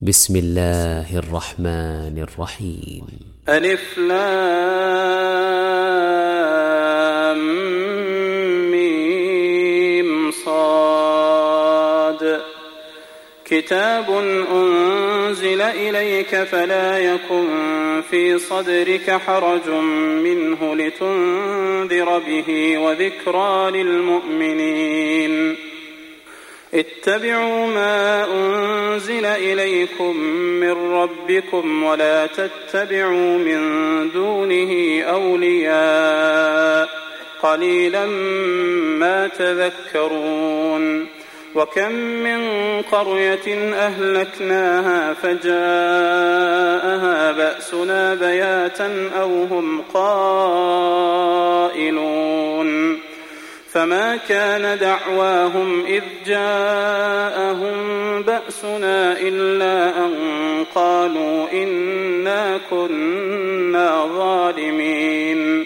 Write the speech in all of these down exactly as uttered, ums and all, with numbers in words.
بسم الله الرحمن الرحيم. ألف لام ميم صاد كتاب أنزل إليك فلا يكن في صدرك حرج منه لتنذر به وذكرى للمؤمنين. اتبعوا ما أنزل إليكم من ربكم ولا تتبعوا من دونه أولياء قليلا ما تذكرون. وكم من قرية أهلكناها فجاءها بأسنا بياتا أو هم قائلون فما كان دعواهم إذ جاءهم بأسنا إلا أن قالوا إنا كنا ظالمين.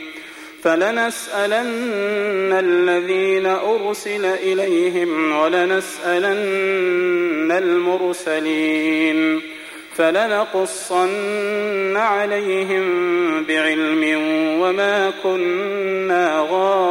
فلنسألن الذين أرسل إليهم ولنسألن المرسلين فلنقصن عليهم بعلم وما كنا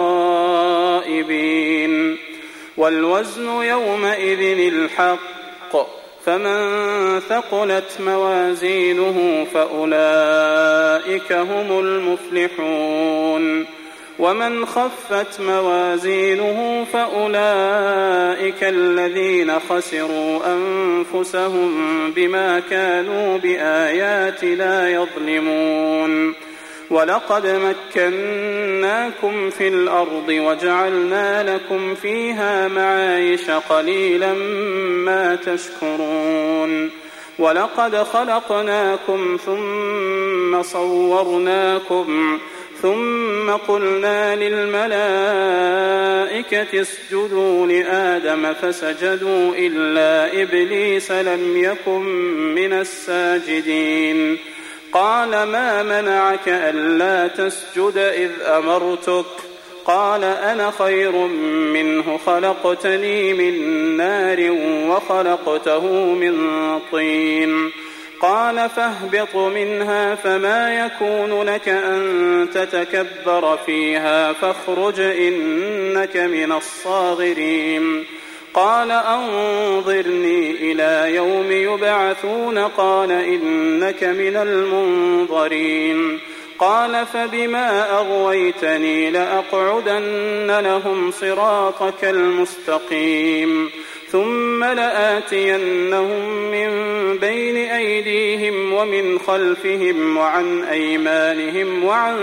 غائبين. والوزن يومئذ الحق فمن ثقلت موازينه فأولئك هم المفلحون. ومن خفت موازينه فأولئك الذين خسروا أنفسهم بما كانوا بآياتنا يظلمون. ولقد مكناكم في الأرض وجعلنا لكم فيها معايش قليلا ما تشكرون. ولقد خلقناكم ثم صورناكم ثم قلنا للملائكة اسجدوا لآدم فسجدوا إلا إبليس لم يكن من الساجدين. قال ما منعك ألا تسجد إذ أمرتك؟ قال أنا خير منه خلقتني من نار وخلقته من طين. قال فاهبط منها فما يكون لك أن تتكبر فيها فاخرج إنك من الصاغرين. قال أنظرني إلى يوم يبعثون قال إنك من المنظرين. قال فبما أغويتني لأقعدن لهم صراطك المستقيم ثم لآتينهم من بين أيديهم ومن خلفهم وعن أيمانهم وعن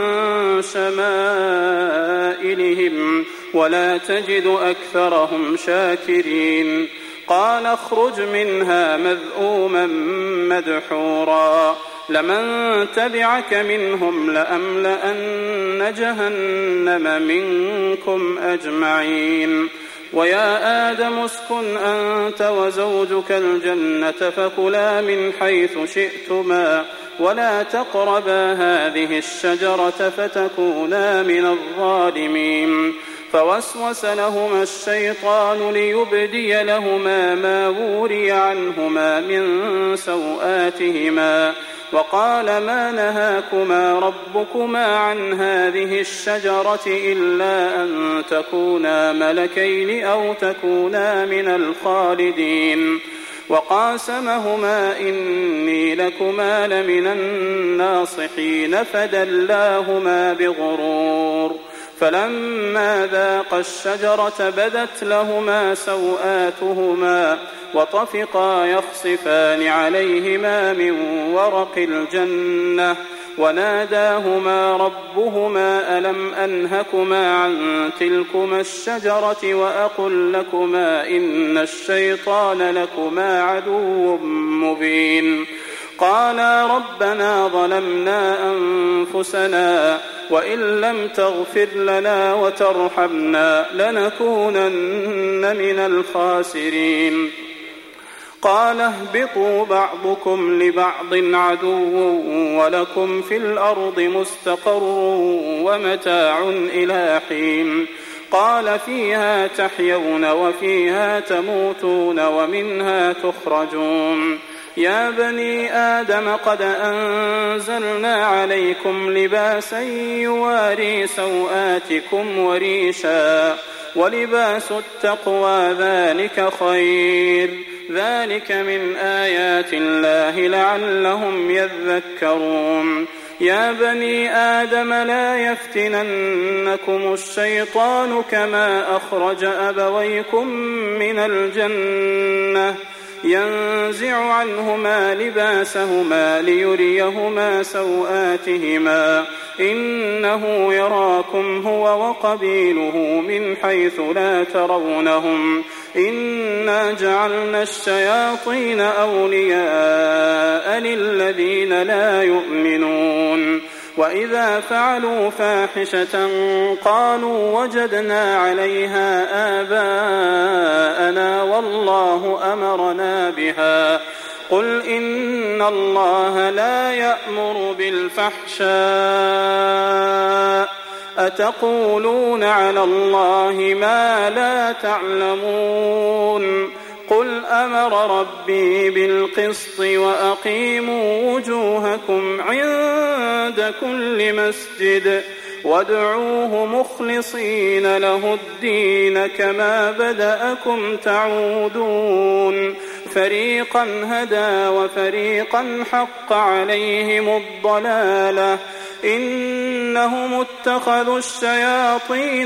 شمائلهم ولا تجد أكثرهم شاكرين. قال اخرج منها مذءوما مدحورا لمن تبعك منهم لأملأن جهنم منكم أجمعين. ويا آدم اسكن أنت وزوجك الجنة فكلا من حيث شئتما ولا تقربا هذه الشجرة فتكونا من الظالمين. فوسوس لهما الشيطان ليبدي لهما ما وري عنهما من سوآتهما وقال ما نهاكما ربكما عن هذه الشجرة إلا أن تكونا ملكين أو تكونا من الخالدين. وقاسمهما إني لكما لمن الناصحين فدلاهما بغرور. فلما ذاقا الشجرة بدت لهما سوآتهما وطفقا يخصفان عليهما من ورق الجنة وناداهما ربهما ألم أنهكما عن تلكما الشجرة وأقل لكما إن الشيطان لكما عدو مبين. قالا ربنا ظلمنا أنفسنا وإن لم تغفر لنا وترحمنا لنكونن من الخاسرين. قال اهبطوا بعضكم لبعض عدو ولكم في الأرض مستقر ومتاع إلى حين. قال فيها تحيون وفيها تموتون ومنها تخرجون يا بني آدم قد أنزلنا عليكم لباسا يواري سوآتكم وريشا ولباس التقوى ذلك خير ذلك من آيات الله لعلهم يذكرون يا بني آدم لا يفتننكم الشيطان كما أخرج أبويكم من الجنة ينزع عنهما لباسهما ليريهما سوآتهما إنه يراكم هو وقبيله من حيث لا ترونهم إنا جعلنا الشياطين أولياء للذين لا يؤمنون وإذا فعلوا فاحشة قالوا وجدنا عليها آباءنا والله أمرنا بها قل إن الله لا يأمر بالفحشاء أتقولون على الله ما لا تعلمون قل أمر ربي بالقسط وأقيموا وجوهكم عند كل مسجد وادعوه مخلصين له الدين كما بدأكم تعودون فريقا هدى وفريقا حق عليهم الضلالة إنهم اتخذوا الشياطين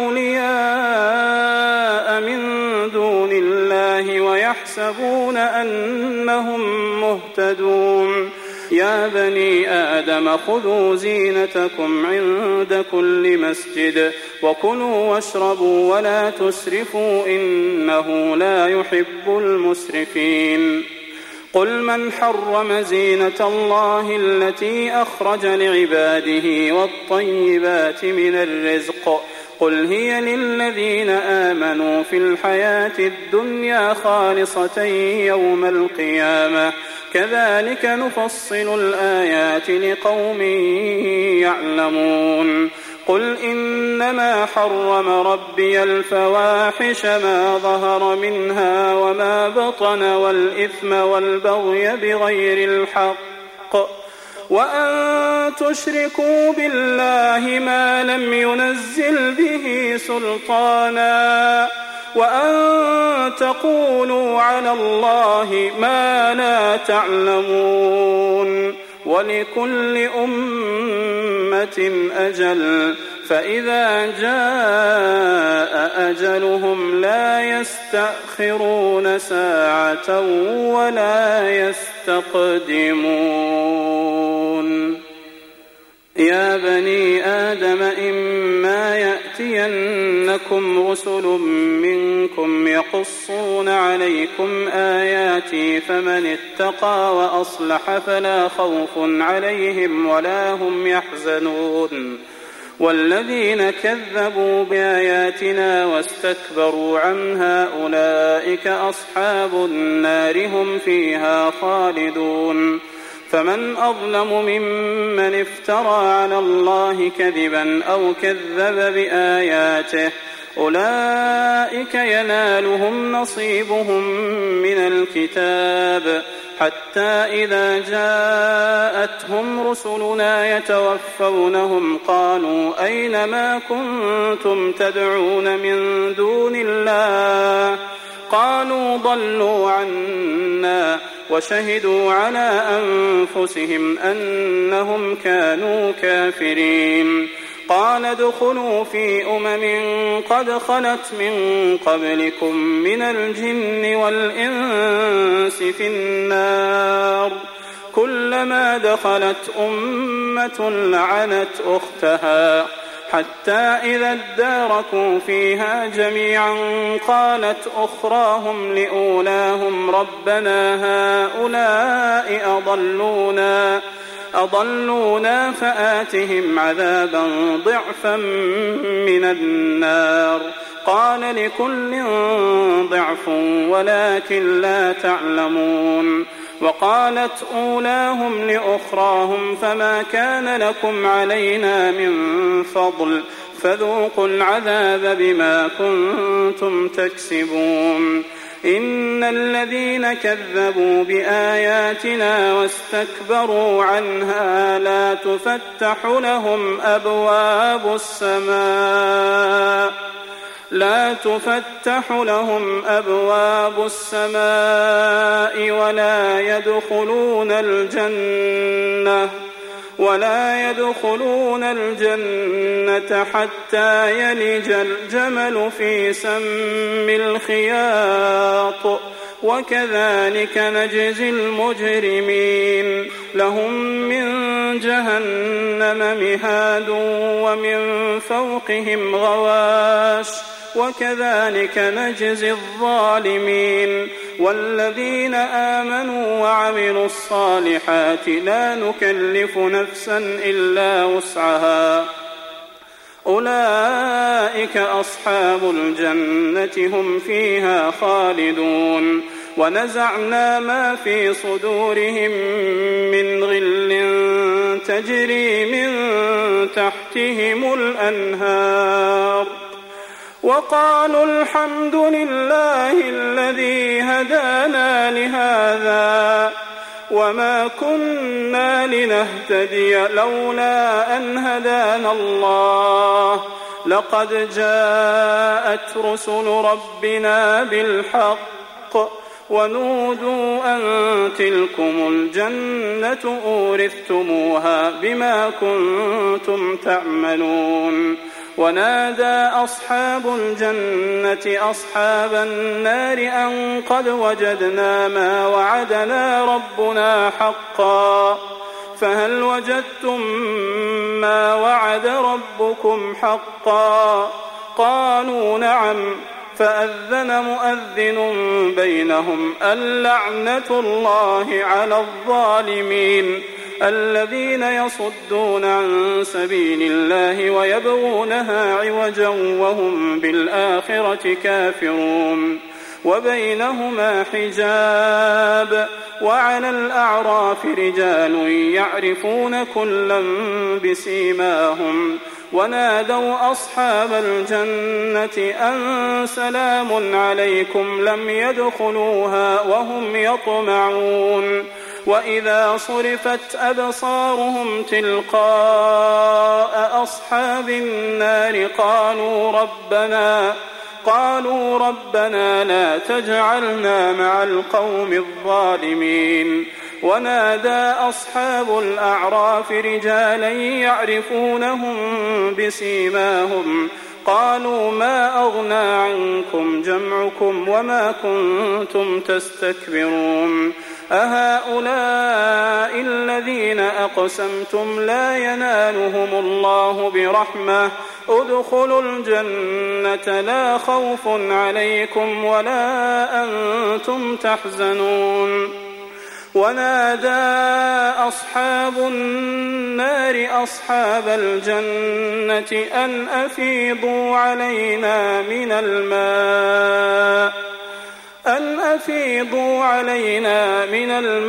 أولياء من دون الله ويحسبون أنهم مهتدون يا بني آدم خذوا زينتكم عند كل مسجد وكلوا واشربوا ولا تسرفوا إنه لا يحب المسرفين قل من حرم زينة الله التي أخرج لعباده والطيبات من الرزق قل هي للذين آمنوا في الحياة الدنيا خالصة يوم القيامة كذلك نفصل الآيات لقوم يعلمون قل إنما حرم ربي الفواحش ما ظهر منها وما بطن والإثم والبغي بغير الحق وأن تشركوا بالله ما لم ينزل به سلطانا وأن تقولوا على الله ما لا تعلمون ولكل أمة أجل فإذا جاء أجلهم لا يستأخرون ساعة ولا يستقدمون يا بني آدم إما يأتينكم رسل منكم يقصون عليكم آياتي فمن اتقى وأصلح فلا خوف عليهم ولا هم يحزنون والذين كذبوا بآياتنا واستكبروا عنها أولئك أصحاب النار هم فيها خالدون فمن أظلم ممن افترى على الله كذبا أو كذب بآياته أولئك ينالهم نصيبهم من الكتاب حتى إذا جاءتهم رسلنا يتوفونهم قالوا أين ما كنتم تدعون من دون الله قالوا ضلوا عنا وشهدوا على أنفسهم أنهم كانوا كافرين قال ادخلوا في أمم قد خلت من قبلكم من الجن والإنس في النار كلما دخلت أمة لعنت أختها حتى إذا اداركوا فيها جميعا قالت أخراهم لأولاهم ربنا هؤلاء أضلونا أضلونا فآتهم عذابا ضعفا من النار قال لكل ضعف ولكن لا تعلمون وقالت أولاهم لأخراهم فما كان لكم علينا من فضل فذوقوا العذاب بما كنتم تكسبون إن الذين كذبوا بآياتنا واستكبروا عنها لا تفتح لهم أبواب السماء لا تفتح لهم أبواب السماء ولا يدخلون الجنة ولا يدخلون الجنة حتى يلج الجمل في سم الخياط وكذلك نجزي المجرمين لهم من جهنم مهاد ومن فوقهم غواش وكذلك نجزي الظالمين والذين آمنوا وعملوا الصالحات لا نكلف نفسا إلا وسعها أولئك أصحاب الجنة هم فيها خالدون ونزعنا ما في صدورهم من غل تجري من تحتهم الأنهار وقالوا الحمد لله الذي هدانا لهذا وما كنا لنهتدي لولا أن هدانا الله لقد جاءت رسل ربنا بالحق ونودوا أن تلكم الجنة أورثتموها بما كنتم تعملون ونادى أصحاب الجنة أصحاب النار أن قد وجدنا ما وعدنا ربنا حقا فهل وجدتم ما وعد ربكم حقا قالوا نعم فأذن مؤذن بينهم اللعنة الله على الظالمين الذين يصدون عن سبيل الله ويبغونها عوجا وهم بالآخرة كافرون وبينهما حجاب وعلى الأعراف رجال يعرفون كلا بسيماهم ونادوا أصحاب الجنة أن سلام عليكم لم يدخلوها وهم يطمعون وإذا صرفت أبصارهم تلقاء أصحاب النار قالوا ربنا قالوا ربنا لا تجعلنا مع القوم الظالمين ونادى أصحاب الأعراف رجالا يعرفونهم بسيماهم قالوا ما أغنى عنكم جمعكم وما كنتم تستكبرون أهؤلاء الذين أقسمتم لا ينالهم الله برحمة ادخلوا الجنة لا خوف عليكم ولا أنتم تحزنون ونادى أصحاب النار أصحاب الجنة أن أفيضوا علينا من الماء أن أفيضوا علينا من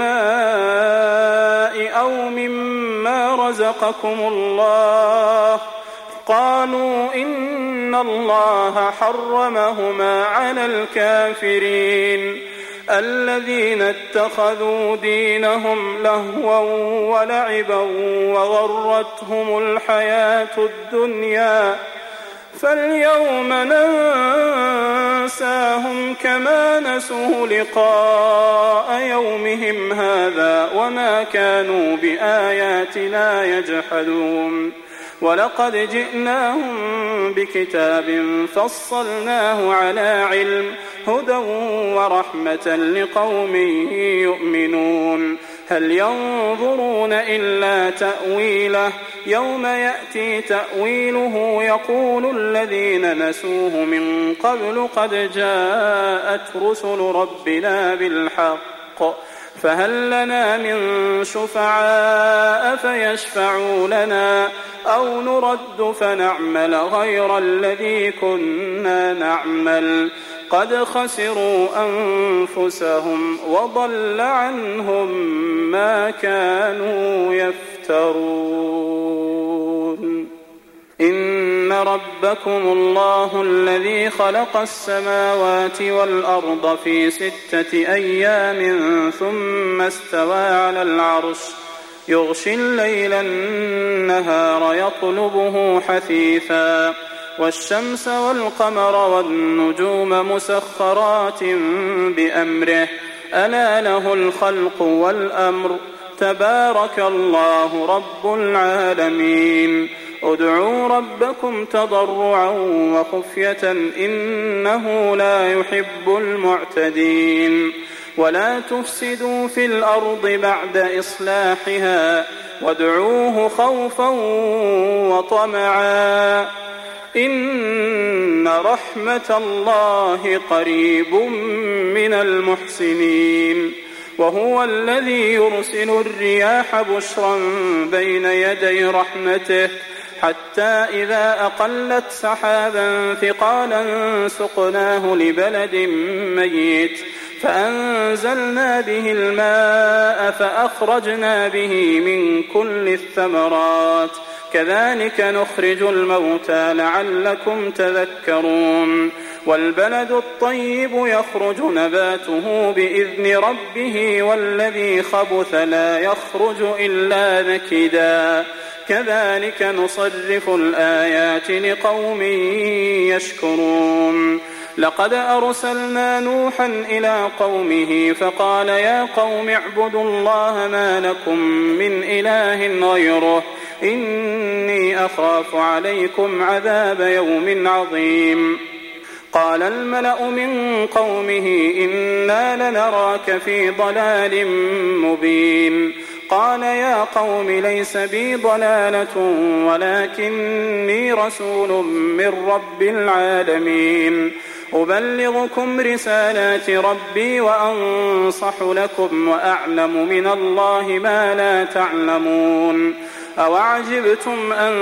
الماء أو مما رزقكم الله قالوا إن الله حرمهما على الكافرين الذين اتخذوا دينهم لهوا ولعبا وغرتهم الحياة الدنيا فاليوم ننساهم كما نسوا لقاء يومهم هذا وما كانوا بآياتنا يجحدون ولقد جئناهم بكتاب فصلناه على علم هدى ورحمة لقوم يؤمنون هل ينظرون إلا تأويله يوم يأتي تأويله يقول الذين نسوه من قبل قد جاءت رسل ربنا بالحق فهل لنا من شفعاء فيشفعوا لنا أو نرد فنعمل غير الذي كنا نعمل قد خسروا أنفسهم وضل عنهم ما كانوا يفترون إن ربكم الله الذي خلق السماوات والأرض في ستة أيام ثم استوى على العرش يغشي الليل النهار يطلبه حثيثا والشمس والقمر والنجوم مسخرات بأمره ألا له الخلق والأمر تبارك الله رب العالمين ادعوا ربكم تضرعا وخفية إنه لا يحب المعتدين ولا تفسدوا في الأرض بعد إصلاحها وادعوه خوفا وطمعا إن رحمة الله قريب من المحسنين وهو الذي يرسل الرياح بشرا بين يدي رحمته حتى إذا أقلت سحابا ثقالا سقناه لبلد ميت فأنزلنا به الماء فأخرجنا به من كل الثمرات كذلك نخرج الموتى لعلكم تذكرون والبلد الطيب يخرج نباته بإذن ربه والذي خبث لا يخرج إلا نكدا كذلك نصرف الآيات لقوم يشكرون لقد أرسلنا نوحا إلى قومه فقال يا قوم اعبدوا الله ما لكم من إله غيره إني أخاف عليكم عذاب يوم عظيم قال الملأ من قومه إنا لنراك في ضلال مبين قال يا قوم ليس بي ضلالة ولكني رسول من رب العالمين أبلغكم رسالات ربي وأنصح لكم وأعلم من الله ما لا تعلمون أوعجبتم أن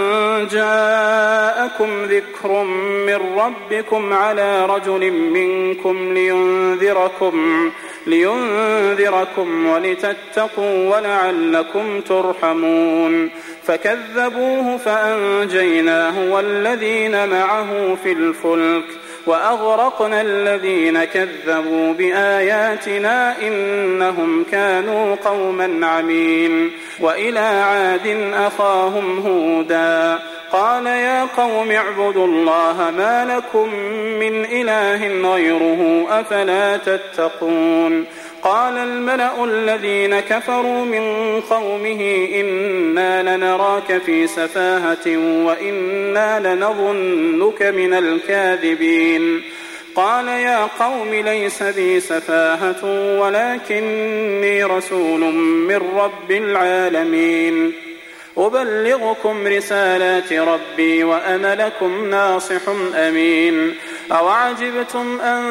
جاءكم ذكر من ربكم على رجل منكم لينذركم لينذركم ولتتقوا ولعلكم ترحمون فكذبوه فأنجيناه والذين معه في الفلك وأغرقنا الذين كذبوا بآياتنا إنهم كانوا قوما عمين وإلى عاد أخاهم هودا قال يا قوم اعبدوا الله ما لكم من إله غيره أفلا تتقون قال الملأ الذين كفروا من قومه إنا لنراك في سفاهة وإنا لنظنك من الكاذبين قال يا قوم ليس بي سفاهة ولكني رسول من رب العالمين أبلغكم رسالات ربي وأنا لكم ناصح أمين أوعجبتم أن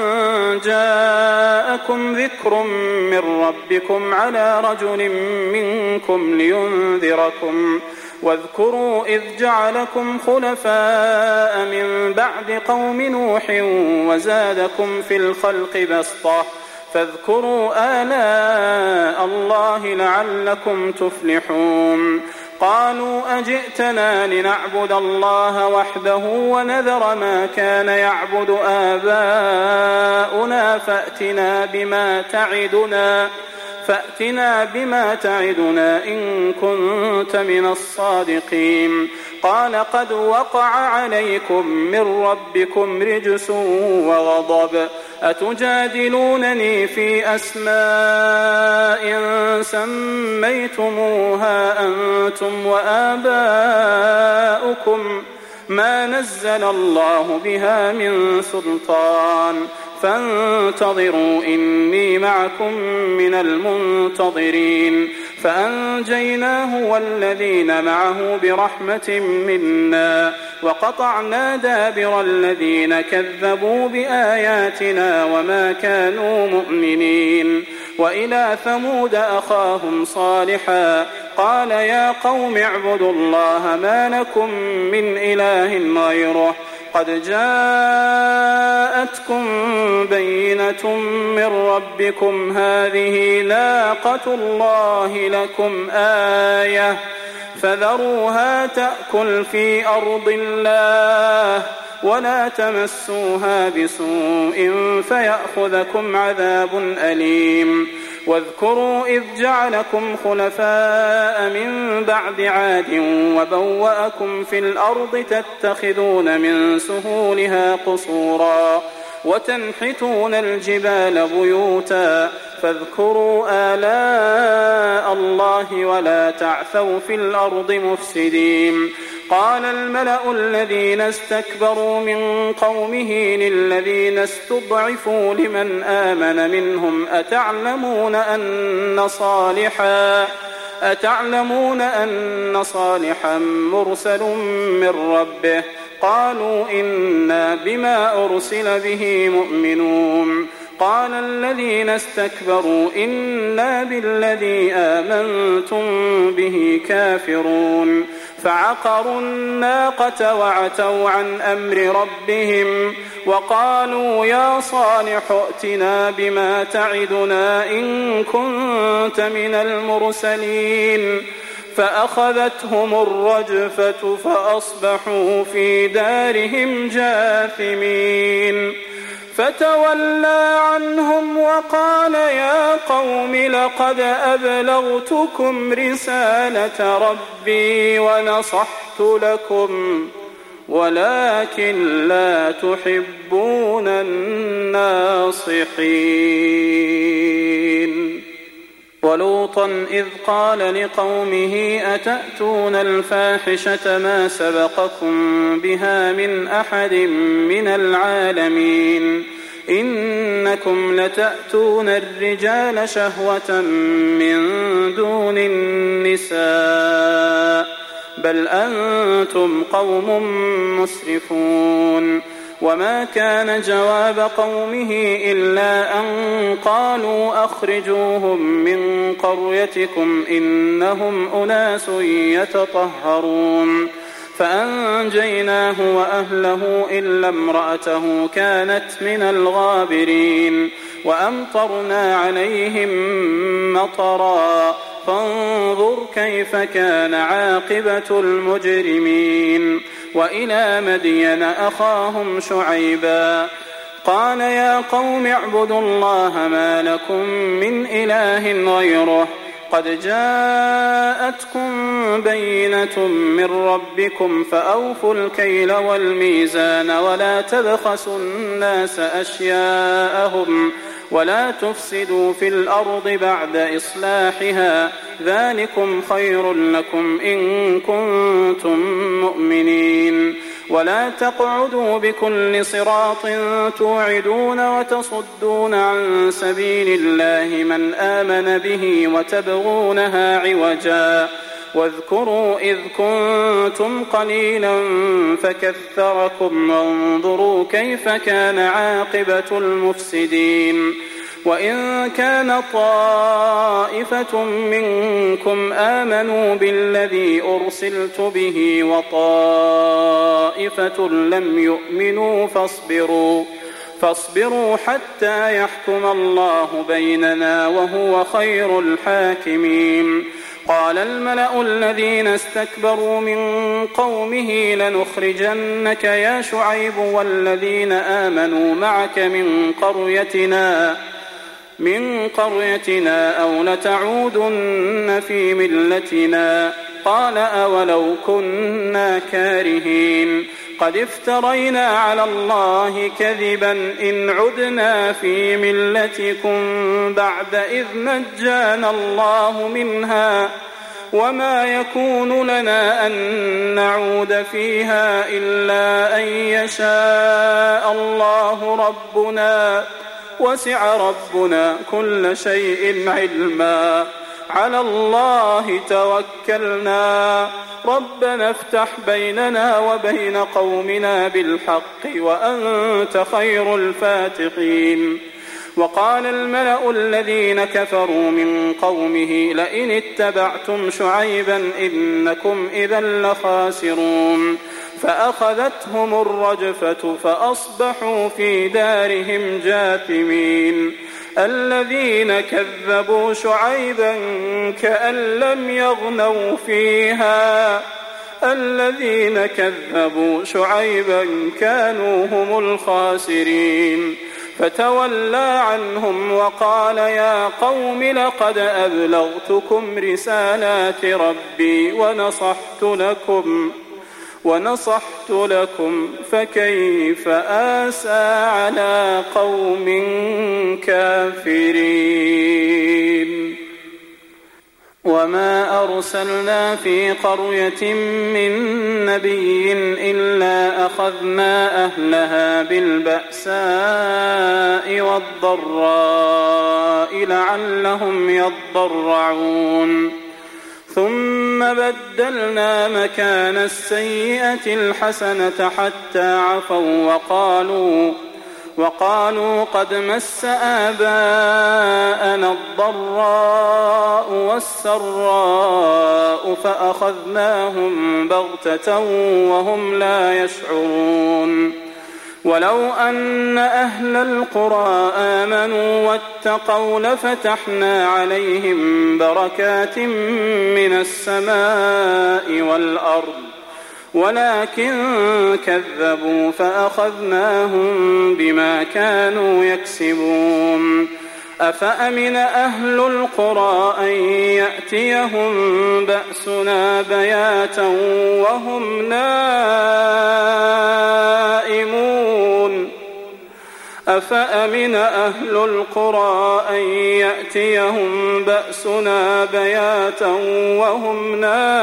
جاءكم ذكر من ربكم على رجل منكم لينذركم واذكروا إذ جعلكم خلفاء من بعد قوم نوح وزادكم في الخلق بسطة فاذكروا آلاء الله لعلكم تفلحون قالوا أجئتنا لنعبد الله وحده ونذر ما كان يعبد آباؤنا فأتنا بما تعدنا فأتنا بما تعدنا إن كنت من الصادقين قال قد وقع عليكم من ربكم رجس وغضب أتجادلونني في أسماء سميتموها أنتم وآباؤكم ما نزل الله بها من سلطان فانتظروا إني معكم من المنتظرين فأنجيناه والذين معه برحمة منا وقطعنا دابر الذين كذبوا بآياتنا وما كانوا مؤمنين وإلى ثمود أخاهم صالحا قال يا قوم اعبدوا الله ما لكم من إله غيره قد جاءتكم بينة من ربكم هذه ناقة الله لكم آية فذروها تأكل في أرض الله ولا تمسوها بسوء فيأخذكم عذاب أليم. واذكروا إذ جعلكم خلفاء من بعد عاد وبوأكم في الأرض تتخذون من سهولها قصورا وتنحتون الجبال بيوتا فاذكروا آلاء الله ولا تعثوا في الأرض مفسدين. قال الملأ الذين استكبروا من قومه للذين استضعفوا لمن آمن منهم أتعلمون أن صالحا أتعلمون أن صالحا مرسل من ربه قالوا إنا بما أرسل به مؤمنون. قال الذين استكبروا إنا بالذي آمنتم به كافرون. فعقروا الناقة وعتوا عن أمر ربهم وقالوا يا صالح ائتنا بما تعدنا إن كنت من المرسلين. فأخذتهم الرجفة فأصبحوا في دارهم جاثمين. فتولى عنهم وقال يا قوم لقد أبلغتكم رسالة ربي ونصحت لكم ولكن لا تحبون الناصحين. ولوطا إذ قال لقومه أتأتون الفاحشة ما سبقكم بها من أحد من العالمين إنكم لتأتون الرجال شهوة من دون النساء بل أنتم قوم مسرفون. وما كان جواب قومه إلا أن قالوا أخرجوهم من قريتكم إنهم أناس يتطهرون. فأنجيناه وأهله إلا امرأته كانت من الغابرين. وأمطرنا عليهم مطرا فانظر كيف كان عاقبة المجرمين. وإلى مدين أخاهم شعيبا قال يا قوم اعبدوا الله ما لكم من إله غيره قد جاءتكم بينة من ربكم فأوفوا الكيل والميزان ولا تبخسوا الناس أشياءهم ولا تفسدوا في الأرض بعد إصلاحها ذلكم خير لكم إن كنتم مؤمنين. ولا تقعدوا بكل صراط توعدون وتصدون عن سبيل الله من آمن به وتبغونها عوجا واذكروا إذ كنتم قليلا فكثركم وانظروا كيف كان عاقبة المفسدين. وإن كان طائفة منكم آمنوا بالذي أرسلت به وطائفة لم يؤمنوا فاصبروا فاصبروا حتى يحكم الله بيننا وهو خير الحاكمين. قال الملأ الذين استكبروا من قومه لنخرجنك يا شعيب والذين آمنوا معك من قريتنا من قريتنا أو لتعودن في ملتنا قال أولو كنا كارهين قد افترينا على الله كذبا إن عدنا في ملتكم بعد إذ نجانا الله منها وما يكون لنا أن نعود فيها إلا أن يشاء الله ربنا وسع ربنا كل شيء علما على الله توكلنا ربنا افتح بيننا وبين قومنا بالحق وأنت خير الفاتحين. وقال الملأ الذين كفروا من قومه لئن اتبعتم شعيبا إنكم إذا لخاسرون. فأخذتهم الرجفة فأصبحوا في دارهم جاثمين الذين كذبوا شعيبا كأن لم يغنوا فيها الذين كذبوا شعيبا كانوا هم الخاسرين فتولى عنهم وقال يا قوم لقد أبلغتكم رسالات ربي ونصحت لكم ونصحت لكم فكيف آسى على قوم كافرين وما أرسلنا في قرية من نبي إلا أخذنا أهلها بالبأساء والضراء لعلهم يضرعون ثم بدلنا مكان السيئة الحسنة حتى عفوا وقالوا وقالوا قد مس آباءنا الضراء والسراء فأخذناهم بغتة وهم لا يشعرون ولو أن أهل القرى آمنوا واتقوا لفتحنا عليهم بركات من السماء والأرض ولكن كذبوا فأخذناهم بما كانوا يكسبون أفأمن أهل القرى أن يأتيهم بأسنا بياتا وهم نائمون أفأمن أهل القرى أن يأتيهم بأسنا بياتا وهم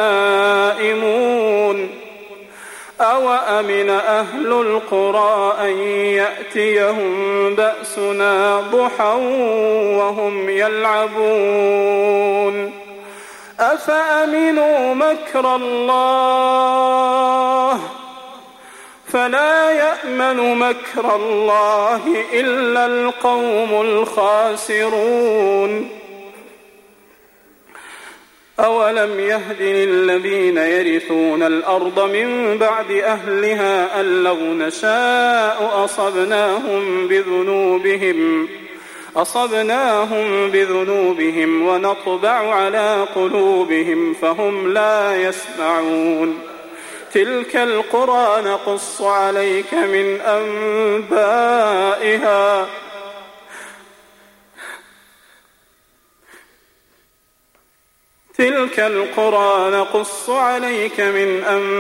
نائمون أوأمن أهل القرى أن يأتيهم بأسنا ضحى وهم يلعبون أفأمنوا مكر الله فلا يأمن مكر الله إلا القوم الخاسرون أولم يهد للذين يرثون الأرض من بعد أهلها أن لو نشاء أصبناهم بذنوبهم أصبناهم بذنوبهم ونطبع على قلوبهم فهم لا يسمعون تلك القرى نقص عليك من أنبائها تلك القرى نقص عليك من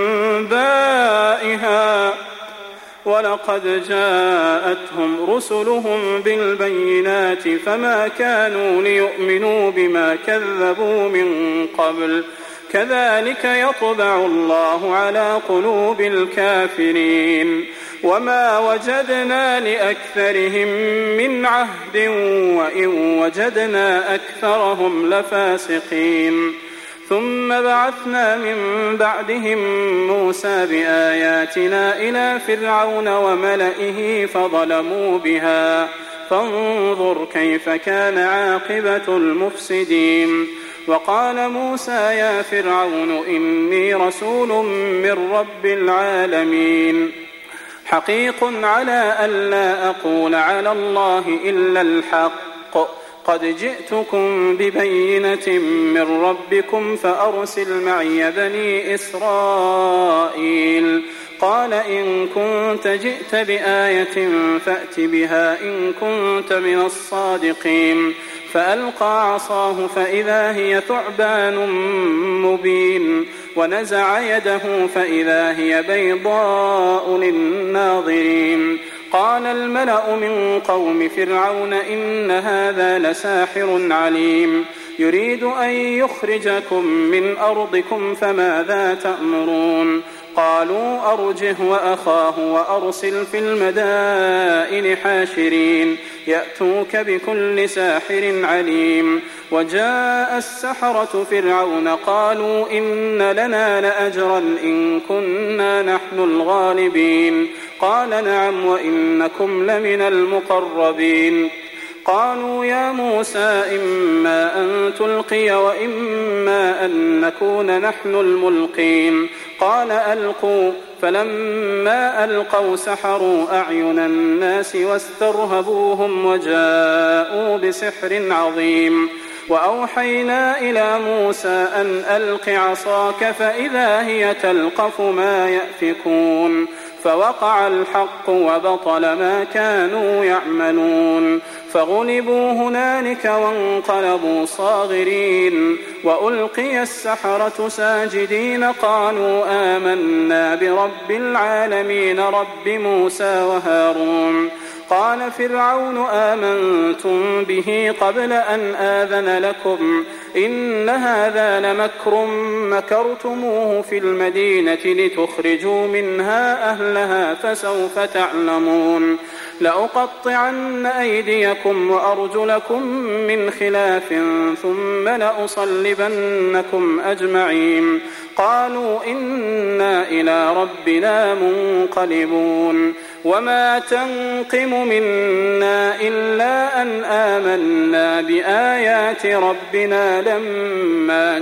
أنبائها ولقد جاءتهم رسلهم بالبينات فما كانوا ليؤمنوا بما كذبوا من قبل كذلك يطبع الله على قلوب الكافرين وما وجدنا لأكثرهم من عهد وإن وجدنا أكثرهم لفاسقين ثم بعثنا من بعدهم موسى بآياتنا إلى فرعون وملئه فظلموا بها فانظر كيف كان عاقبة المفسدين وقال موسى يا فرعون إني رسول من رب العالمين حقيق على ألا أقول على الله إلا الحق قد جئتكم ببينة من ربكم فأرسل معي بني إسرائيل قال إن كنت جئت بآية فأت بها إن كنت من الصادقين فألقى عصاه فإذا هي ثعبان مبين ونزع يده فإذا هي بيضاء للناظرين قال الملأ من قوم فرعون إن هذا لساحر عليم يريد أن يخرجكم من أرضكم فماذا تأمرون قالوا أرجه وأخاه وأرسل في المدائن حاشرين يأتوك بكل ساحر عليم وجاء السحرة فرعون قالوا إن لنا لأجرا إن كنا نحن الغالبين قال نعم وإنكم لمن المقربين قالوا يا موسى إما أن تلقي وإما أن نكون نحن الملقين قال ألقوا، فلما ألقوا سحروا أعين الناس واسترهبوهم وجاءوا بسحر عظيم. وأوحينا إلى موسى أن ألق عصاك فإذا هي تلقف ما يأفكون، فوقع الحق وبطل ما كانوا يعملون، فغلبوا هنالك وانقلبوا صاغرين، وألقي السحرة ساجدين قالوا آمنا برب العالمين رب موسى وهارون. قال فرعون آمنتم به قبل أن آذن لكم إن هذا لمكر مكرتموه في المدينة لتخرجوا منها أهلها فسوف تعلمون. لأقطعن أيديكم وأرجلكم من خلاف ثم لأصلبنكم أجمعين. قالوا إنا إلى ربنا منقلبون. وما تنقم منا إلا أن آمنا بآيات ربنا لما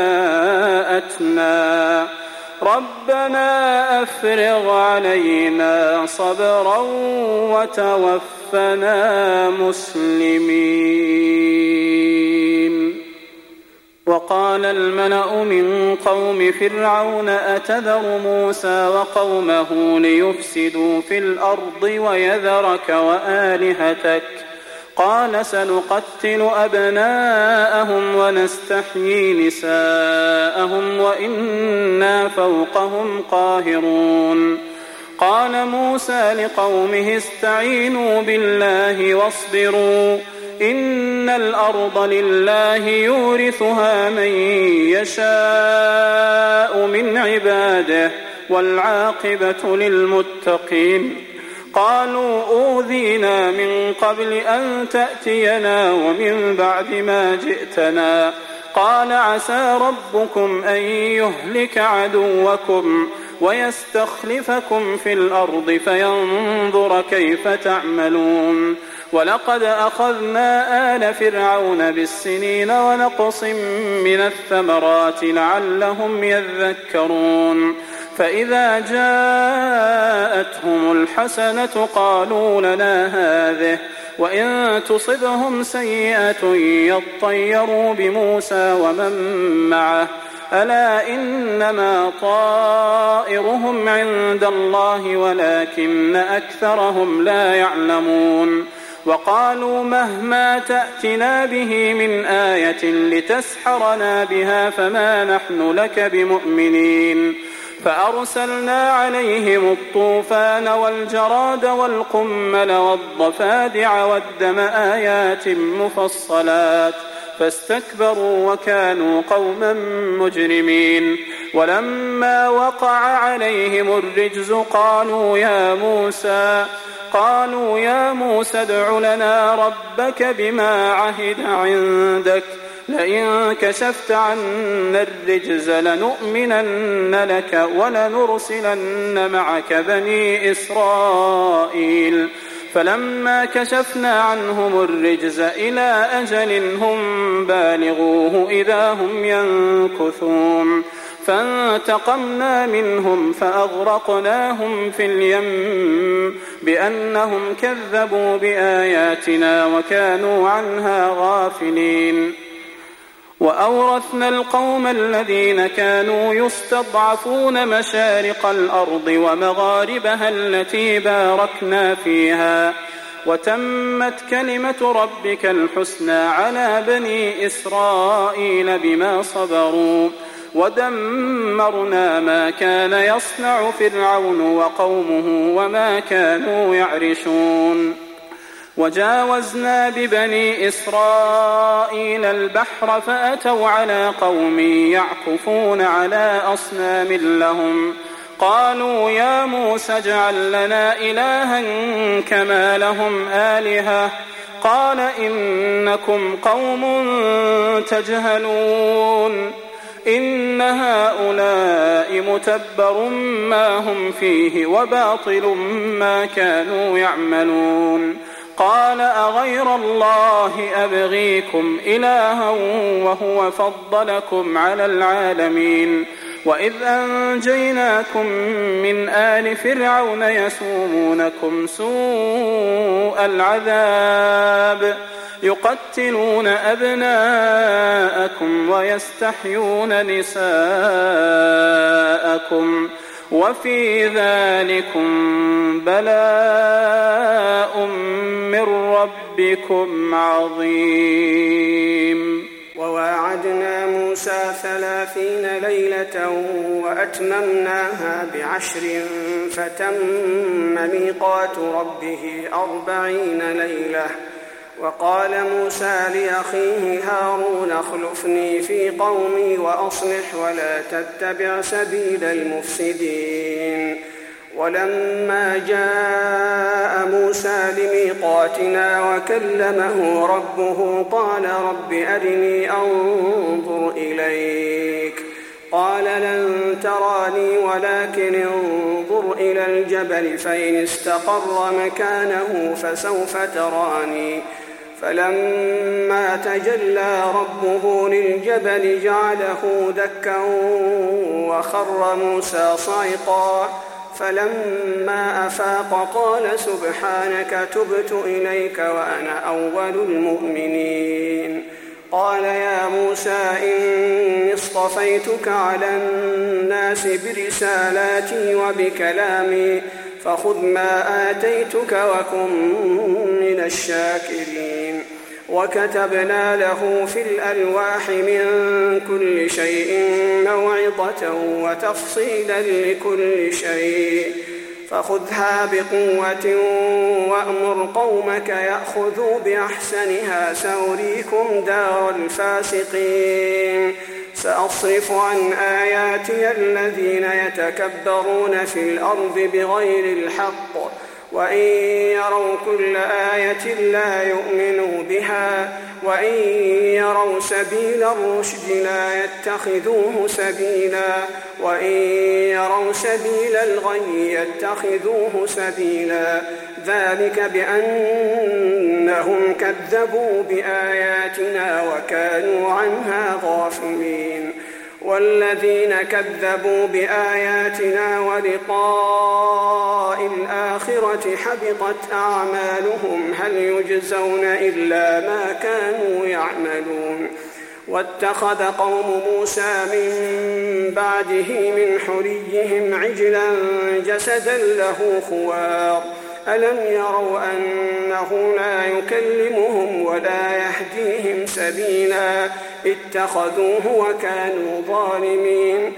جاءتنا ربنا أفرغ علينا صبرا وتوفنا مسلمين. وقال الملأ من قوم فرعون أتذر موسى وقومه ليفسدوا في الأرض ويذرك وآلهتك؟ قال سنقتل أبناءهم ونستحيي نساءهم وإنا فوقهم قاهرون. قال موسى لقومه استعينوا بالله واصبروا إن الأرض لله يورثها من يشاء من عباده والعاقبة للمتقين. قالوا أوذينا من قبل أن تأتينا ومن بعد ما جئتنا. قال عسى ربكم أن يهلك عدوكم ويستخلفكم في الأرض فينظر كيف تعملون. ولقد أخذنا آل فرعون بالسنين ونقص من الثمرات لعلهم يذكرون. فإذا جاءتهم الحسنة قالوا لنا هذه وإن تصبهم سيئة يطيروا بموسى ومن معه ألا إنما طائرهم عند الله ولكن أكثرهم لا يعلمون. وقالوا مهما تأتنا به من آية لتسحرنا بها فما نحن لك بمؤمنين. فأرسلنا عليهم الطوفان والجراد والقمل والضفادع والدم آيات مفصلات فاستكبروا وكانوا قوما مجرمين. ولما وقع عليهم الرجز قالوا يا موسى قالوا يا موسى ادع لنا ربك بما عهد عندك لئن كشفت عنا الرجز لنؤمنن لك ولنرسلن معك بني إسرائيل. فلما كشفنا عنهم الرجز إلى أجل هم بالغوه إذا هم ينكثون. فانتقمنا منهم فأغرقناهم في اليم بأنهم كذبوا بآياتنا وكانوا عنها غافلين. وأورثنا القوم الذين كانوا يستضعفون مشارق الأرض ومغاربها التي باركنا فيها وتمت كلمة ربك الحسنى على بني إسرائيل بما صبروا ودمرنا ما كان يصنع فرعون وقومه وما كانوا يعرشون. وجاوزنا ببني إسرائيل البحر فأتوا على قوم يعكفون على أصنام لهم. قالوا يا موسى اجعل لنا إلها كما لهم آلهة. قال إنكم قوم تجهلون إن هؤلاء متبر ما هم فيه وباطل ما كانوا يعملون. قال أغير الله أبغيكم إلها وهو فضلكم على العالمين وإذ أنجيناكم من آل فرعون يسومونكم سوء العذاب يقتلون أبناءكم ويستحيون نساءكم وفي ذلكم بلاء من ربكم عظيم. وواعدنا موسى ثلاثين ليلة وأتممناها بعشر فتم ميقات ربه أربعين ليلة. وقال موسى لأخيه هارون اخلفني في قومي وأصلح ولا تتبع سبيل المفسدين. ولما جاء موسى لميقاتنا وكلمه ربه قال رب أرني أنظر إليك. قال لن تراني ولكن انظر إلى الجبل فإن استقر مكانه فسوف تراني. فلما تجلى ربه للجبل جعله دكا وخر موسى صعقا. فلما أفاق قال سبحانك تبت إليك وأنا أول المؤمنين. قال يا موسى إني اصطفيتك على الناس برسالاتي وبكلامي فخذ ما آتيتك وكن من الشاكرين. وكتبنا له في الألواح من كل شيء موعظة وتفصيلا لكل شيء فخذها بقوة وأمر قومك يأخذوا بأحسنها سأريكم دار الفاسقين. سأصرف عن آياتي الذين يتكبرون في الأرض بغير الحق وإن يروا كل آية لا يؤمنوا بها وإن يروا سبيل الرشد لا يتخذوه سبيلا وإن يروا سبيل الغي يتخذوه سبيلا. ذلك بأنهم كذبوا بآياتنا وكانوا عنها غافلين. والذين كذبوا بآياتنا ولقاء الآخرة حبطت أعمالهم هل يجزون إلا ما كانوا يعملون. واتخذ قوم موسى من بعده من حليهم عجلا جسدا له خوار ألم يروا أنه لا يكلمهم ولا يهديهم سبيلا اتخذوه وكانوا ظالمين.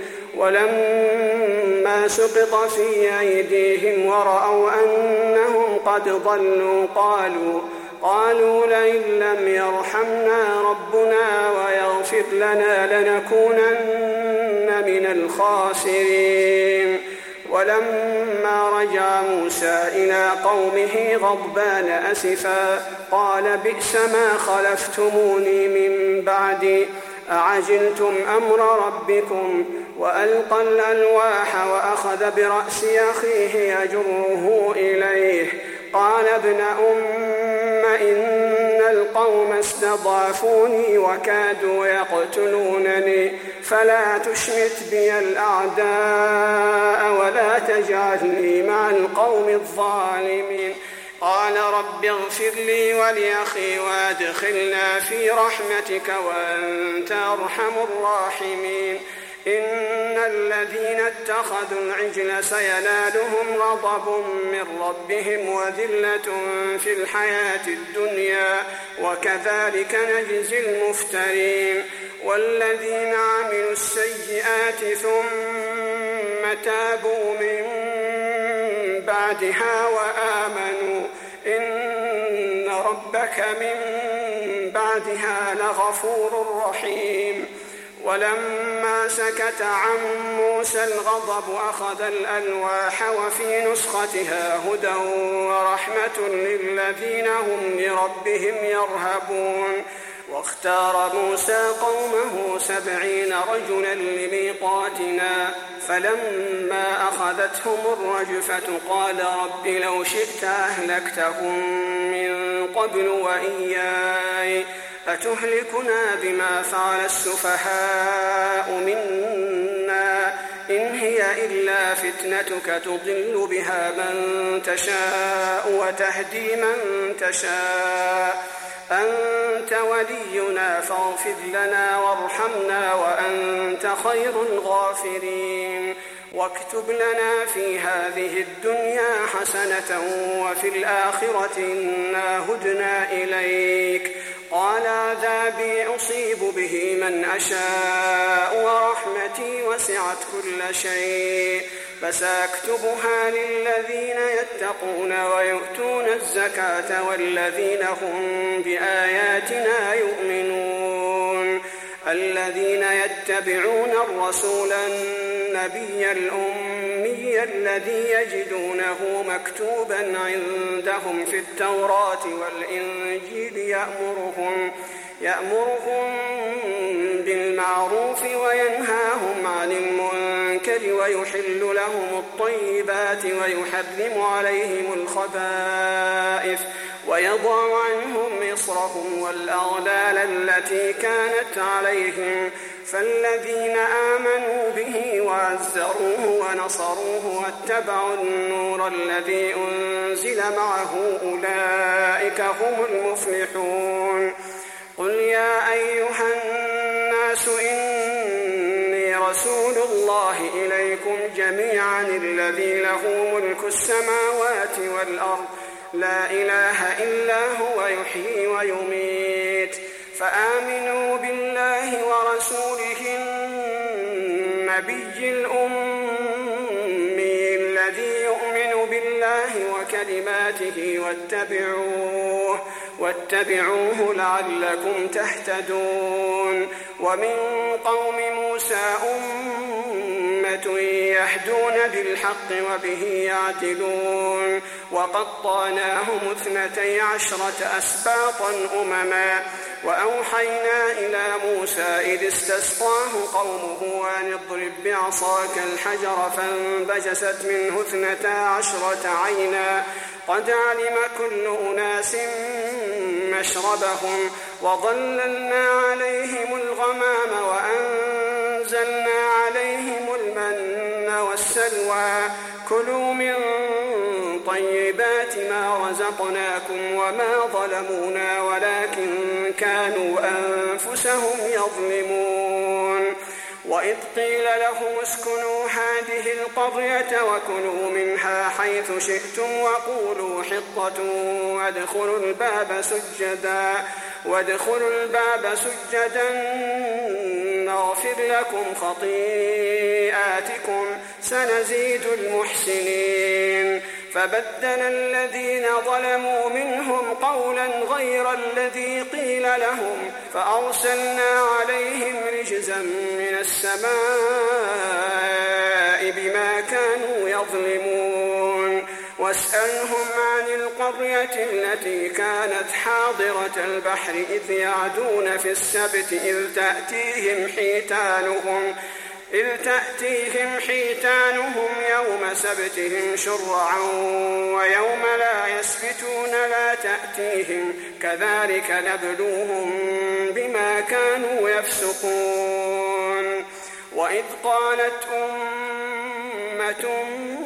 ولما سقط في أيديهم ورأوا أنهم قد ضلوا قالوا قالوا لئن لم يرحمنا ربنا ويغفر لنا لنكونن من الخاسرين. ولما رجع موسى إلى قومه غضبان أسفا قال بئس ما خلفتموني من بعدي أعجلتم أمر ربكم. وألقى الألواح وأخذ برأس أخيه يجره إليه قال ابن أم إن القوم استضعفوني وكادوا يقتلونني فلا تشمت بي الأعداء ولا تجعلني مع القوم الظالمين. قال رب اغفر لي ولأخي وادخلنا في رحمتك وأنت أرحم الراحمين. إن الذين اتخذوا العجل سينالهم غضب من ربهم وذلة في الحياة الدنيا وكذلك نجزي المفترين. والذين عملوا السيئات ثم تابوا من بعدها وآمنوا إن ربك من بعدها لغفور رحيم. ولما سكت عن موسى الغضب أخذ الألواح وفي نسختها هدى ورحمة للذين هم لربهم يرهبون. واختار موسى قومه سبعين رجلا لميقاتنا فلما أخذتهم الرجفة قال رب لو شئت أهلكتهم من قبل وإياي أتهلكنا بما فعل السفهاء منا هي إلا فتنتك تضل بها من تشاء وتهدي من تشاء أنت ولينا فاغفر لنا وارحمنا وأنت خير الغافرين واكتب لنا في هذه الدنيا حسنة وفي الآخرة إنا هدنا إليك قال عذابي أصيب به من أشاء ورحمتي وسعت كل شيء فسأكتبها للذين يتقون ويؤتون الزكاة والذين هم بآياتنا يؤمنون الذين يتبعون الرسول النبي الأمي الذي يجدونه مكتوبا عندهم في التوراة والإنجيل يأمرهم يأمرهم بالمعروف وينهاهم عن المنكر ويحل لهم الطيبات ويحرم عليهم الخبائث ويضع عنهم إصرهم والأغلال التي كانت عليهم فالذين آمنوا به وعزروه ونصروه واتبعوا النور الذي أنزل معه أولئك هم المفلحون قل يا أيها الناس إني رسول الله إليكم جميعا الذي له ملك السماوات والأرض لا إله إلا هو يحيي ويميت فآمنوا بالله ورسوله النبي الأمي الذي يؤمن بالله وكلماته واتبعوه واتبعوه لعلكم تهتدون ومن قوم موسى أمة يهدون بالحق وبه يعدلون وقطعناهم اثنتي عشرة أسباطا أمما وأوحينا إلى موسى إذ استسقاه قومه أن اضرب بعصاك الحجر فانبجست منه اثنتا عشرة عينا قد علم كل أناس مشربهم وظللنا عليهم الغمام وأنزلنا عليهم المن والسلوى كلوا من طيبات ما رزقناكم وما ظلمونا ولكن كانوا أنفسهم يظلمون وإذ قيل لهم اسكنوا هذه القرية وكلوا منها حيث شئتم وقولوا حطة وادخلوا الباب سجدا وادخلوا الباب سجدا نغفر لكم خطيئاتكم سنزيد المحسنين فبدل الذين ظلموا منهم قولا غير الذي قيل لهم فأرسلنا عليهم رجزا من السماء بما كانوا يظلمون واسألهم عن القرية التي كانت حاضرة البحر إذ يعدون في السبت إذ تأتيهم حيتانهم إذ تأتيهم حيتانهم يوم سبتهم شرعا ويوم لا يسبتون لا تأتيهم كذلك نبلوهم بما كانوا يفسقون وإذ قالت أمة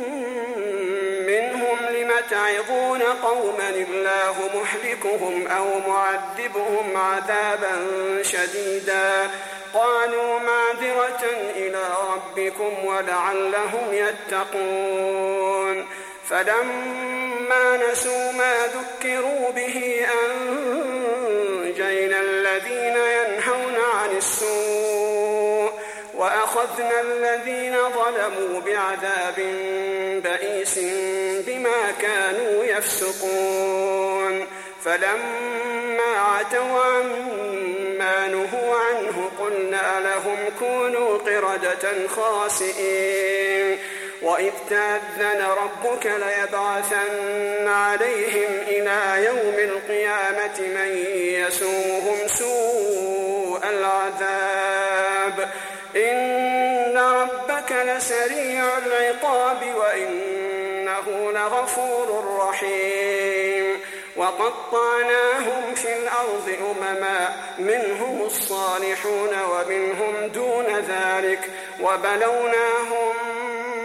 منهم لم تعظون قوما الله مهلكهم أو معذبهم عذابا شديدا قالوا معذرة إلى ربكم ولعلهم يتقون فلما نسوا ما ذكروا به أنجينا الذين ينهون عن السوء وأخذنا الذين ظلموا بعذاب بئيس بما كانوا يفسقون فلما عتوا عما نهوا عنه قلنا لهم كونوا قردة خاسئين وإذ تأذن ربك ليبعثن عليهم إلى يوم القيامة من يسومهم سوء العذاب إن ربك لسريع العقاب وإنه لغفور رحيم وقطعناهم في الأرض أمما منهم الصالحون ومنهم دون ذلك وبلوناهم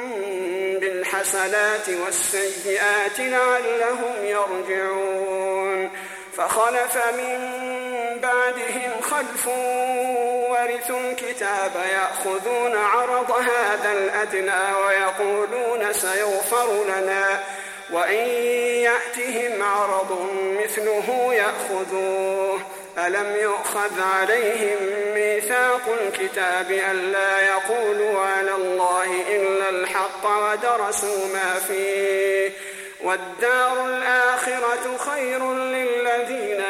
بالحسنات والسيئات لعلهم يرجعون فخلف من بعدهم خلف ورثوا الكتاب يأخذون عرض هذا الأدنى ويقولون سيغفر لنا وإن يأتهم عرض مثله يأخذوه ألم يؤخذ عليهم ميثاق الكتاب ألا يقولوا على الله إلا الحق ودرسوا ما فيه والدار الآخرة خير للذين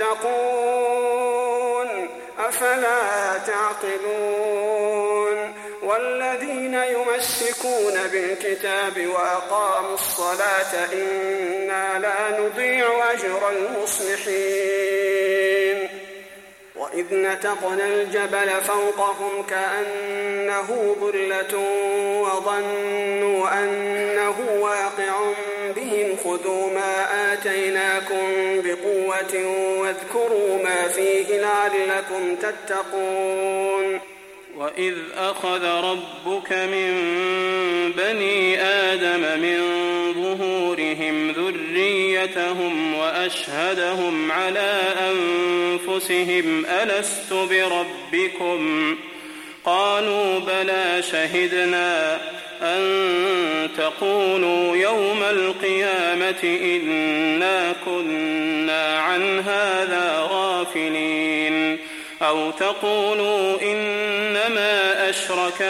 يتقون أفلا تعقلون والذين يمسكون بالكتاب وأقاموا الصلاة إنا لا نضيع أجر المصلحين وإذ نتقنا الجبل فوقهم كأنه ظلة وظنوا أنه واقع بهم خذوا ما آتيناكم بقوة واذكروا ما فيه لعلكم تتقون وإذ أخذ ربك من بني آدم من ظهورهم ذريتهم وأشهدهم على أنفسهم ألست بربكم قالوا بلى شهدنا أن تقولوا يوم القيامة إنا كنا عن هذا غافلين أو تقولوا إنما أشرك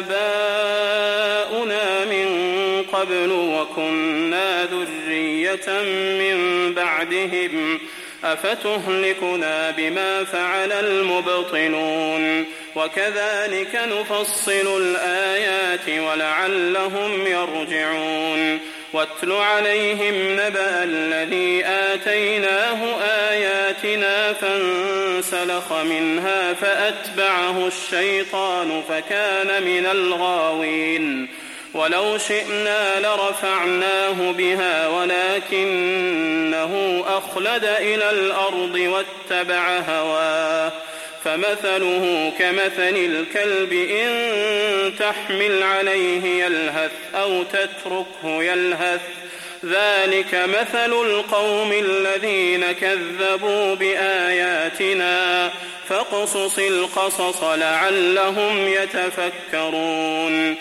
آباؤنا من قبل وكنا ذرية من بعدهم أفتهلكنا بما فعل المبطلون وكذلك نفصل الآيات ولعلهم يرجعون واتل عليهم نبأ الذي آتيناه آياتنا فانسلخ منها فأتبعه الشيطان فكان من الغاوين ولو شئنا لرفعناه بها ولكنه أخلد إلى الأرض واتبع هواه فمثله كمثل الكلب إن تحمل عليه يلهث أو تتركه يلهث ذلك مثل القوم الذين كذبوا بآياتنا فاقصص القصص لعلهم يتفكرون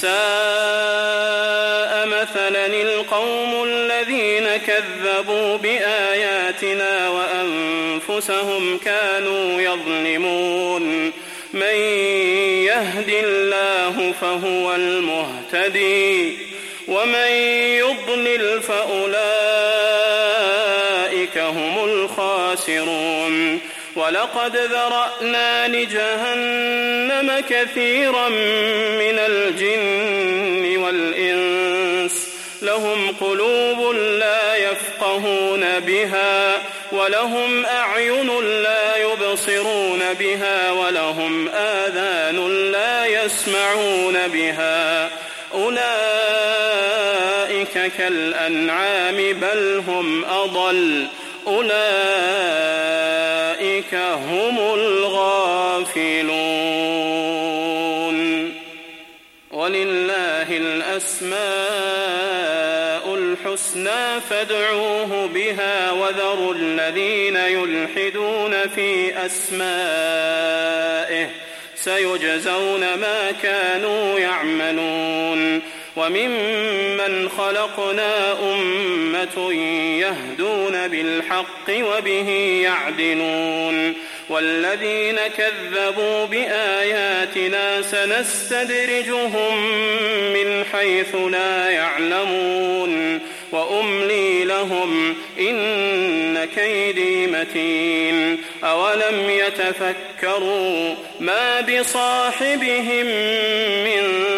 ساء مثلا القوم الذين كذبوا بآياتنا وأنفسهم كانوا يظلمون من يهد الله فهو المهتدي ومن يضلل فأولئك هم الخاسرون ولقد ذرأنا لجهنم كثيرا من الجن والإنس لهم قلوب لا يفقهون بها ولهم أعين لا يبصرون بها ولهم آذان لا يسمعون بها أولئك كالأنعام بل هم أضل أولئك هم الغافلون ولله الأسماء الحسنى فادعوه بها وذروا الذين يلحدون في أسمائه سيجزون ما كانوا يعملون وممن خلقنا أمة يهدون بالحق وبه يعدلون والذين كذبوا بآياتنا سنستدرجهم من حيث لا يعلمون وأملي لهم إن كيدي متين أولم يتفكروا ما بصاحبهم من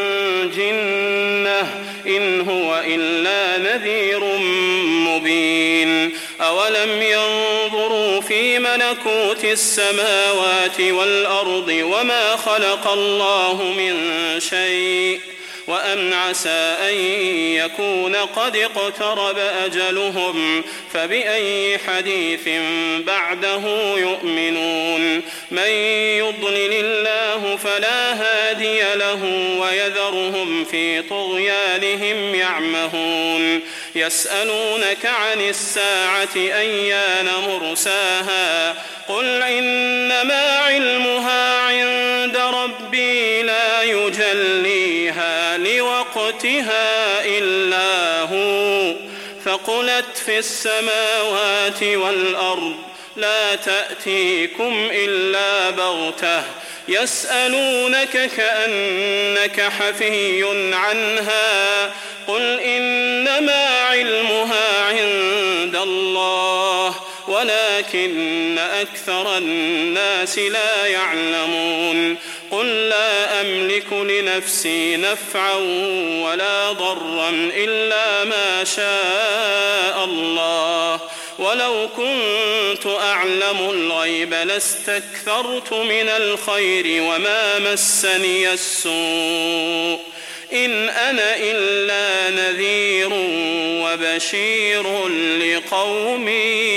جنة إن هو إلا نذير مبين أولم ينظروا في ملكوت السماوات والأرض وما خلق الله من شيء وأن عسى أن يكون قد اقترب أجلهم فبأي حديث بعده يؤمنون من يضلل الله فلا هادي له ويذرهم في طغيانهم يعمهون يسألونك عن الساعة أيان مرساها قل إنما علمها عند ربي لا يجليها لوقتها إلا هو ثقلت في السماوات والأرض لا تأتيكم إلا بغتة يسألونك كأنك حفي عنها قل إنما علمها عند الله ولكن أكثر الناس لا يعلمون قل لا أملك لنفسي نفعا ولا ضرا إلا ما شاء الله ولو كنت أعلم الغيب لاستكثرت من الخير وما مسني السوء إن أنا إلا نذير وبشير لقوم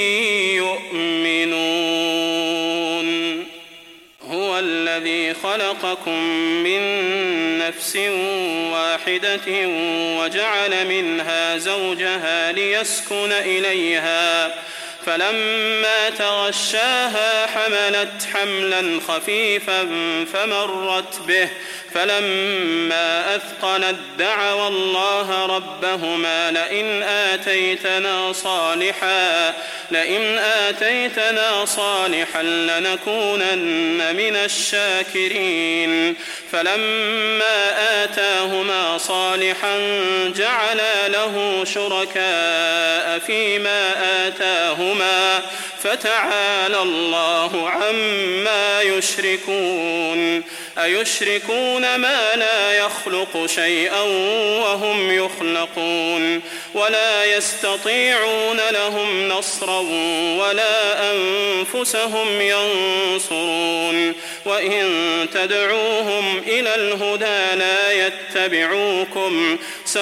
يؤمنون هو الذي خلقكم من نفس واحدة وجعل منها زوجها ليسكن إليها فلما تغشاها حملت حملا خفيفا فمرت به فلما أثقلت دعوا الله ربهما لئن آتيتنا صالحا لئن آتيتنا صالحا لنكونن من الشاكرين فلما آتاهما صالحا جعلا له شركاء فيما آتاهما فتعالى الله عما يشركون أيشركون ما لا يخلق شيئا وهم يخلقون ولا يستطيعون لهم نصرا ولا أنفسهم ينصرون وإن تدعوهم إلى الهدى لا يتبعوكم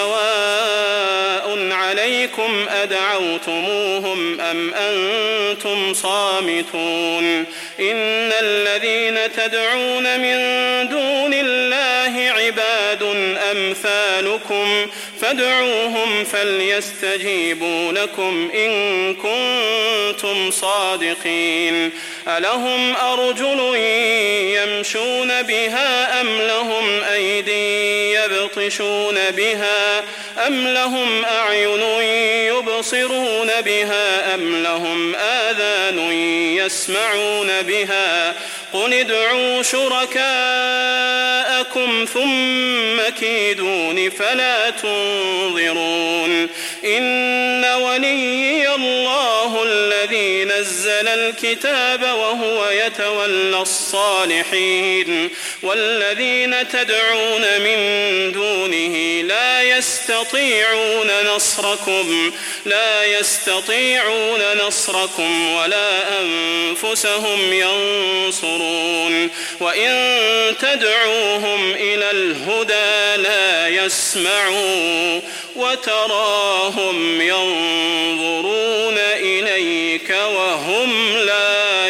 سواء عليكم أدعوتموهم أم أنتم صامتون إن الذين تدعون من دون الله عباد أمثالكم فادعوهم فليستجيبوا لكم إن كنتم صادقين ألهم أرجل يمشون بها أم لهم أيدي يبطشون بها أم لهم أعين يبصرون بها أم لهم آذان يسمعون بها قل ادعوا شركاءكم ثم كيدون فلا تنظرون إن وليي الله الذي نزل الكتاب وهو يتولى الصالحين والذين تدعون من دونه لا يستطيعون نصركم لا يستطيعون نصركم ولا أنفسهم ينصرون وإن تدعوهم إلى الهدى لا يسمعوا وتراهم ينظرون إليك وهم لا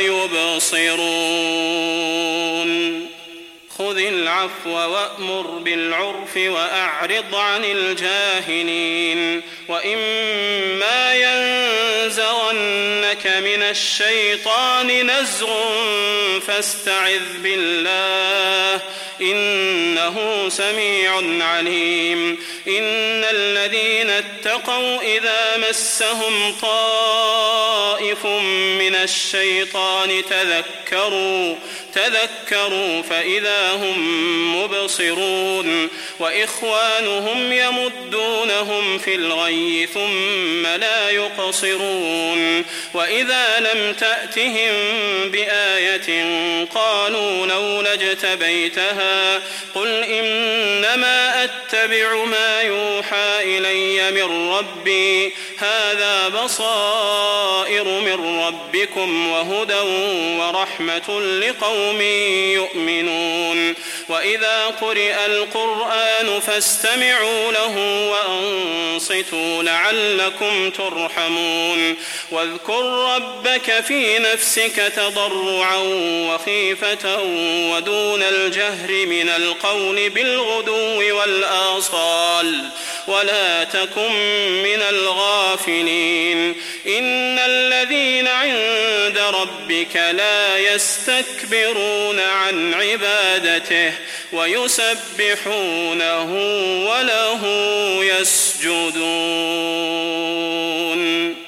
يبصرون خذ العفو وأمر بالعرف وأعرض عن الجاهلين وإما ينزغنك من الشيطان نزغ فاستعذ بالله إنه سميع عليم إن الذين اتقوا إذا مسهم طائف من الشيطان تذكروا تذكروا فإذا هم مبصرون وإخوانهم يمدونهم في الغي ثم لا يقصرون وإذا لم تأتهم بآية قالوا لولا اجتبيتها قل إنما أتبع ما يوحى إلي من ربي هذا بصائر من ربكم وهدى ورحمة لقوم يؤمنون وإذا قرئ القرآن فاستمعوا له وأنصتوا لعلكم ترحمون واذكر ربك في نفسك تضرعا وخيفة ودون الجهر من القول بالغدو والآصال ولا تكن من الغافلين إن الذين عند ربك لا يستكبرون عن عبادته ويسبحونه وله يسجدون.